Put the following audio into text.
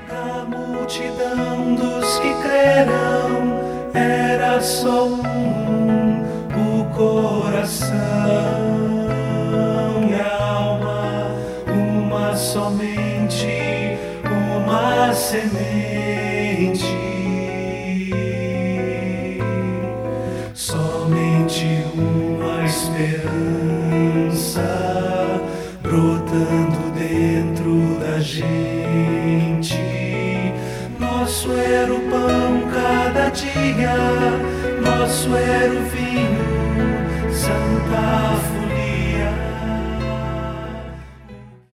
Da multidão dos que crerão, era só o coração e a alma, uma somente, uma semente, somente uma esperança brotando dentro da gente. Nosso era o pão cada dia, nosso era o vinho, Santa